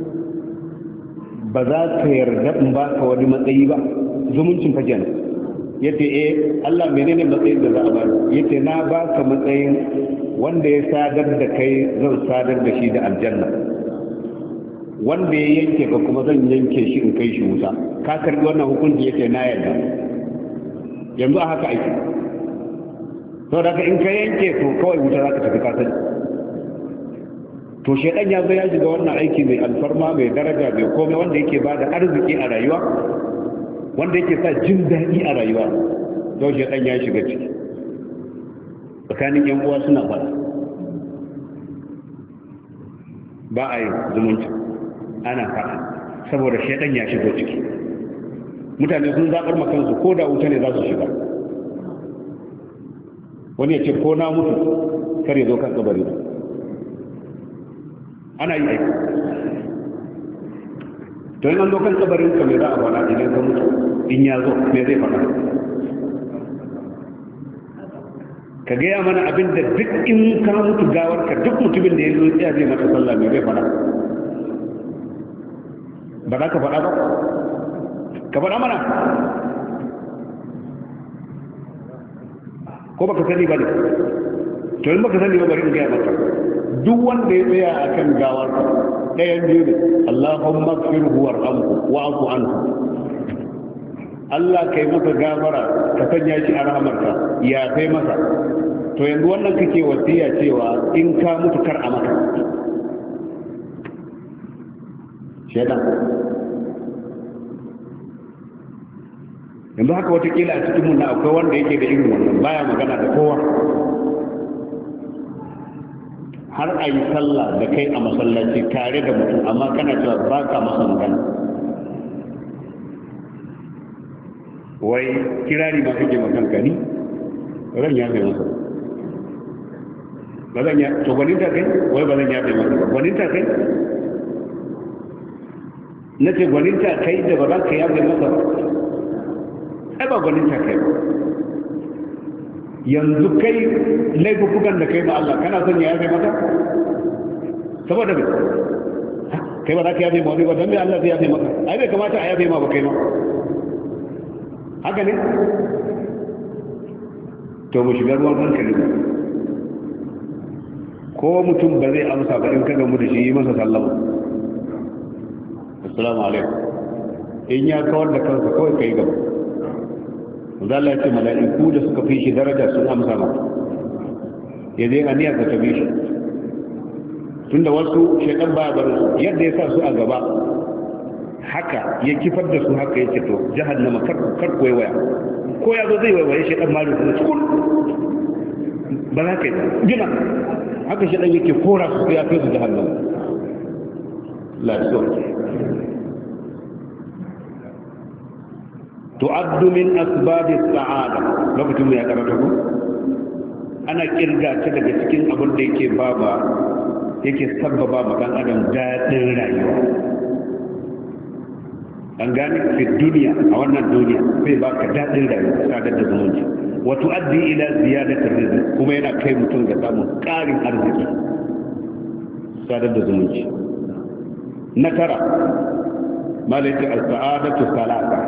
ba za ka yarda in ba ka wani matsayi ba, zumuncin fa kenan. Yace Allah menene matsayin da za a bani? Yace na ba ka matsayin wanda ya sadar da kai zan sadar da shi da aljanna, wanda ya yanke ka kuma zan yanke shi in kai shi wuta. Ka karbi wannan hukunci? Yace na yarda. Yanzu a haka aiki, sau da in ka yanke to kawai wuta za ka tafi kasar. To shaidan ya zo ya shiga wannan aiki mai alfarma, mai daraja, mai komai, wanda yake ba da arziki a rayuwa, wanda yake sa jin daɗi a rayuwa. Yau shaidan ya shiga ciki, tsakanin yan uwa suna faɗa, ba a yi zumunci, ana faɗa saboda shaidan ya shigo ciki. Mutane sun zaɓar makansu ko da wuta ne za su shiga. Wani ya ce ko na mutu kar ya zo kan kabari. Ana yi aiki. To yin an zo kan kabarin ka mai za a faɗa idan ka mutu, in ya zo me zai faɗa? Ka gaya mana abin da duk in ka mutu gawar ka, duk mutumin da ya zo tsaya zai mata sallah me zai faɗa? Ba za ka faɗa ba? Ka faɗa mana, ko baka sani ba ne? To in baka sani ba bari in gaya maka, duk wanda ya tsaya a kan gawar ɗayan biyu ne, Allahumma firhu warhamhu wa'fu anhu. Allah kai masa gafara, ka sanya shi a rahamarka, ya kai masa. To yanzu wannan kake wasiya cewa in ka mutu kar a maka. Shedan yanzu haka watakila a cikin muna akwai wanda yake da irin wannan, baya magana da kowa, har a yi sallah da kai a masallaci tare da mutum, amma kana cewa ba ka masa magana. Wai kirari ma kake makanka ni ran ya kai masa, ba zan ya to gwaninta kai, wai ba zan ya kai masa ba, gwaninta kai na ce gwaninta kai da ba za ka ya kai masa ba, ai ba gwaninta kai ba. Yanzu kai laifukan da kai ma Allah kana son ya yafe maka? Saboda me kai ba za ka yafe ma wani ba, don me Allah zai yafe maka? Ai bai kamata a yafe ma ba kai ma, haka ne? To mu shiga ruwan hankali ba, ko mutum ba zai amsa ba in ka gamu da shi yi masa sallama, assalamu alaikum. In ya kawar da kansa kawai kai gaba. Allah ya ce mala'iku da suka fi shi daraja sun amsa masa, ya zai aniyar ka tabi shi. Tunda wasu shaidan baya barin su, yadda ya sa su a gaba haka ya kifar da su, haka ya ce to jahannama kar ku waiwaya, ko ya zo zai waiwaye shaidan ma da su cikin ba za ka yi gina haka shaidan yake kora su ya kai su jahannama. lafiya tu'addu min asbab as-sa'ada lokacin ya karanta ko ana kirga ta daga cikin abin da yake sabbaba ma dan adam dadin rayuwa an gane fi duniya a wannan duniya sai baka dadin rayuwa sadar da zumunci wa tu'addi ila ziyadatir rizq kuma yana kai mutum ga samun karin arziki sadar da zumunci na tara malaka as-sa'adatu salasa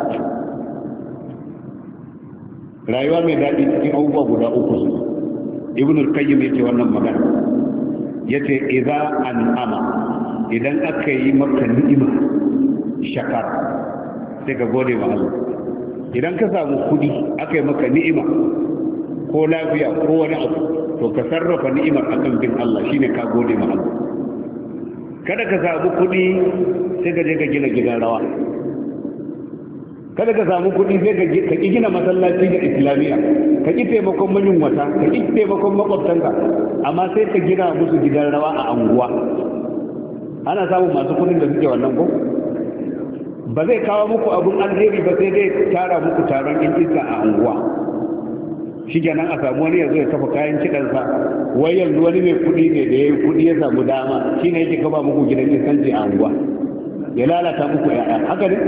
rayuwa mai daɗi cikin abubuwa guda uku ibn al-qayyim yake wannan magana yace idza an'ama idan aka yi maka ni'ima shakar sai ka gode wa Allah idan ka samu kudi aka yi maka ni'ima ko lafiya ko wani abu to ka sarrafa ni'imar akan bin Allah shine ka gode wa Allah kada ka samu kudi sai ka je ka gina gidan rawa kada ka samu kuɗi sai ka ƙi gina masallaci da islamiyya ka ƙi taimakon manyan wata ka ƙi taimakon makwabtanka amma sai ka gina musu gidan rawa a anguwa ana samun masu kuɗin da suke wannan ko ba zai kawo muku abun alheri ba sai dai tara muku taron in iska a anguwa shi kenan a samu wani yanzu ya kafa kayan kiɗansa wai yanzu wani mai kuɗi ne da ya yi kuɗi ya samu dama shi ne yake kafa muku gidan iskanci a anguwa ya lalata muku ya'ya haka ne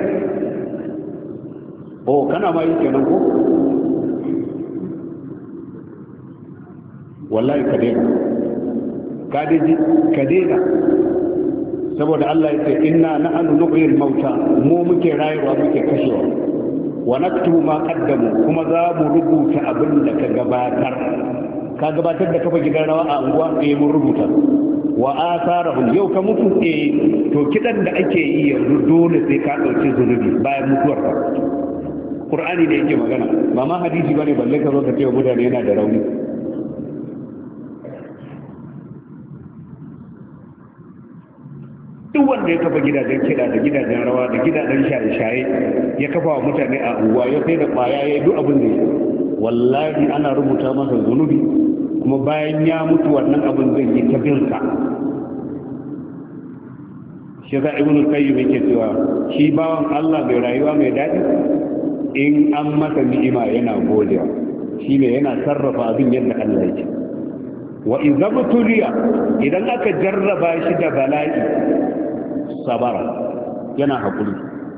kana ma yi kenan ko wallahi ka daina saboda Allah ya ce inna nahnu nuhyil mauta mu muke rayuwa muke kashewa wa naktubu ma qaddamu kuma za mu rubuta abin da ka gabatar da kafa gidan rawa a unguwa mun rubuta wa atharahum yau ka mutu to kidan da ake yi yanzu dole sai ka dauki zunubi bayan mutuwar ka Qur'ani ne yake magana ba ma hadisi bane balle ka zo ka ce mutane yana da rauni duk wanda ya kafa gidajen kiɗa da gidajen rawa da gidajen shaye-shaye ya kafa wa mutane a unguwa ya sai da ƙwaya ya yi duk abin da ya wallahi ana rubuta masa zunubi kuma bayan ya mutu wannan abin zai yi ta binsa shi za ibn qayyim yake cewa shi bawan Allah mai rayuwa mai daɗi in an masa ni'ima yana godewa shi ne yana sarrafa abin yadda Allah yake wa idza butuliya idan aka jarraba shi da bala'i sabara yana hakuri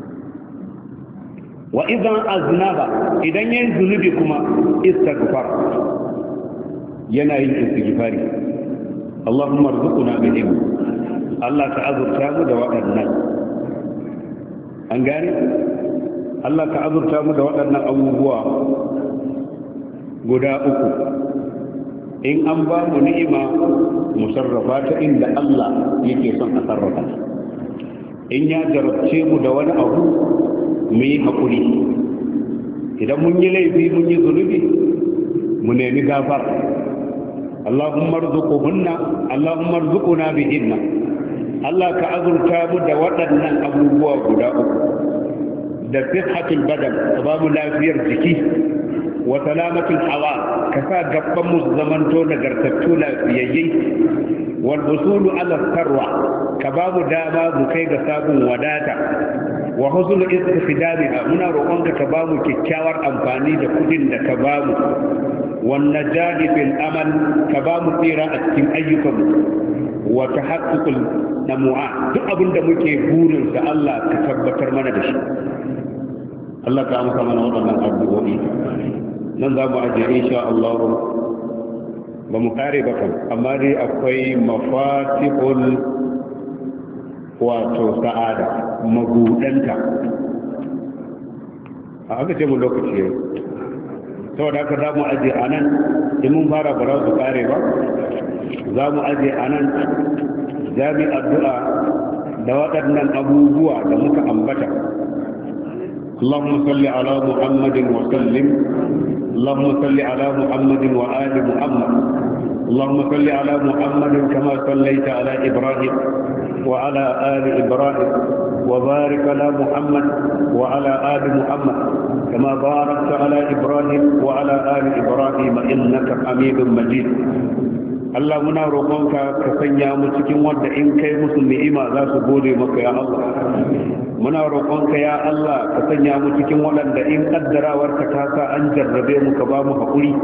wa idza aznaba idan yayin zunubi kuma istighfar yana yin istighfari Allahumma arzuqna bihim Allah ka azurta mu da waɗannan an gane Allah ka azurta mu da waɗannan abubuwa guda uku in an ba mu ni'ima mu sarrafa ta inda Allah yake son a sarrafa in ya jarabce mu da wani abu mu yi haƙuri idan mun yi laifi mun yi zunubi mu nemi gafar Allahumma arzuqna bihinna Allah ka azurta mu da waɗannan abubuwa guda uku da sihhatul badan ka ba mu lafiyar jiki wa salamatul hawa ka sa gaban mu zamanto nagartattu lafiyayye wal busulu ala sarwa ka ba mu dama mu kai ga sabon wadata wa husnul istifdamiha muna roƙonka ka ba mu kyakkyawar amfani da kudin da ka ba mu wan najati fil amal ka ba mu tsira a cikin ayyukanmu wa tahaqququl namu'a duk abinda muke burin sa Allah ka tabbatar mana da shi Allah ka amsa mana waɗannan addu'o'i nan za mu aje insha Allah ba mu kare ba kan amma dai akwai mafatihul wato sa'ada magudanta a aka ce mu lokaci yayi saboda haka za mu aje a nan in mun fara ba za su kare ba za mu aje a nan jami addu'a da waɗannan abubuwa da muka ambata اللهم صل على محمد وسلم اللهم صل على محمد وآل محمد اللهم صل على محمد كما صليت على إبراهيم وعلى آل إبراهيم وبارك على محمد وعلى آل محمد كما باركت على إبراهيم وعلى آل إبراهيم إنك حميد مجيد Allah muna roƙonka ka sanya mu cikin wanda in kai musu ni'ima za su gode maka ya Allah muna roƙonka ya Allah ka sanya mu cikin waɗanda in kaddarawarka ta sa an jarrabe mu ka ba mu haƙuri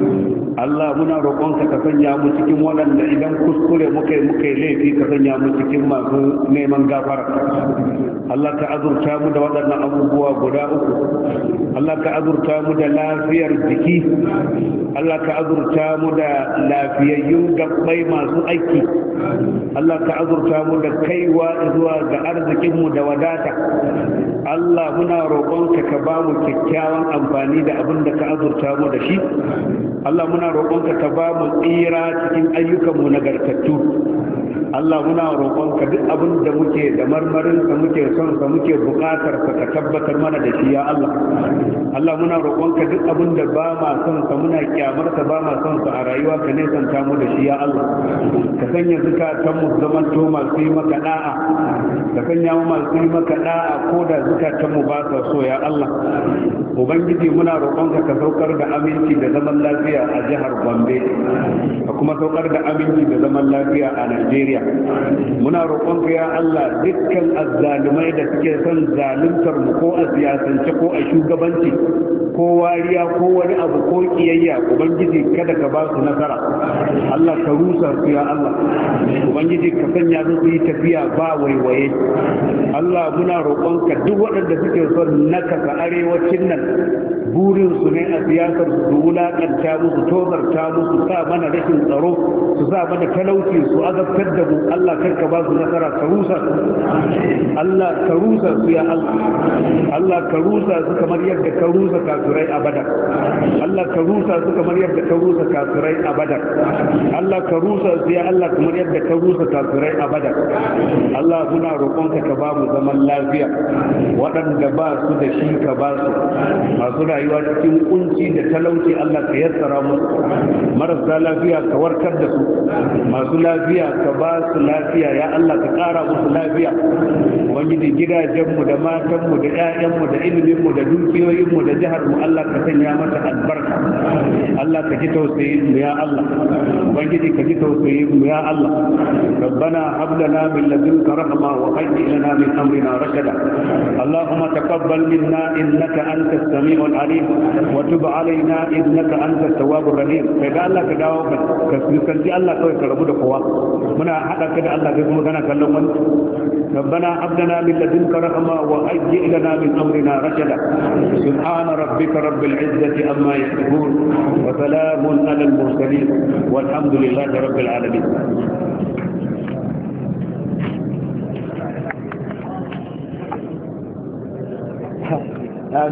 Allah muna roƙonka ka sanya mu cikin waɗanda idan kuskure muka yi laifi ka sanya mu cikin masu neman gafara Allah ka azurta mu da waɗannan abubuwa guda uku Allah ka azurta mu da lafiyar jiki Allah ka azurta mu da lafiyayyun gabbai masu aiki Allah ka azurta mu da kaiwa zuwa ga arzikinmu da wadata Allah muna roƙonka ka ba mu kyakkyawan amfani da abin da ka azurta mu da shi Allah muna roƙonka ka ba mu tsira cikin ayyukanmu nagartattu Allah muna roƙonka duk abin da muke da marmarin ka muke son ka muke buƙatar ka tabbatar mana da shi ya Allah Allah muna roƙonka duk abin da ba ma son ka muna kyamar ka ba ma son ka a rayuwa ka ne santa mu da shi ya Allah ka sanya zukatan mu zaman to masu yi maka da'a ka sanya mu masu yi maka da'a ko da zukatan mu ba sa so ya Allah ubangiji muna roƙonka ka saukar da aminci da zaman lafiya a jihar Gombe ka kuma saukar da aminci da zaman lafiya a Najeriya muna roƙonka ya Allah dukkan azzalumai da suke son zaluntar mu ko a siyasance ko a shugabanci ko wariya ko wani abu ko kiyayya ubangiji kada ka ba su nasara Allah ka rusa su ya Allah ubangiji ka sanya su yi tafiya ba waiwaye Allah muna roƙonka duk waɗanda suke son nakasa arewacin nan burin su ne a siyasar su wulaƙanta musu tozarta musu sa mana rashin tsaro su sa mana talauci su azabtar da mu Allah karka ba su nasara ka rusa su Allah ka rusa su ya Allah Allah ka rusa su kamar yadda ka rusa kafirai a Badar Allah ka rusa su kamar yadda ka rusa kafirai a Badar Allah ka rusa su ya Allah kamar yadda ka rusa kafirai a Badar Allah muna roƙonka ka ba mu zaman lafiya waɗanda ba su da shi ka ba su masu rayuwa cikin kunci da talauci Allah ka yassara musu marasa lafiya ka warkar da su masu lafiya ka ba su lafiya ya Allah ka ƙara musu lafiya ubangiji gidajenmu da matanmu da ƴaƴanmu da iliminmu da dukiyoyinmu da jiharmu Allah ka sanya mata albarka Allah ka ji tausayin mu ya Allah ubangiji ka ji tausayin mu ya Allah ربنا هب لنا من لدنك رحمة وهيئ لنا من أمرنا رشدا اللهم تقبل منا إنك أنت السميع العليم وتب علينا إنك أنت التواب الرحيم فإذا الله كداو كسنتي الله كوي كربو قوا منا حدا كده الله كما كان كلم ربنا هب لنا من لدنك رحمة وهيئ لنا من أمرنا رشدا سبحان ربك رب العزة عما يصفون وسلام على المرسلين والحمد لله رب العالمين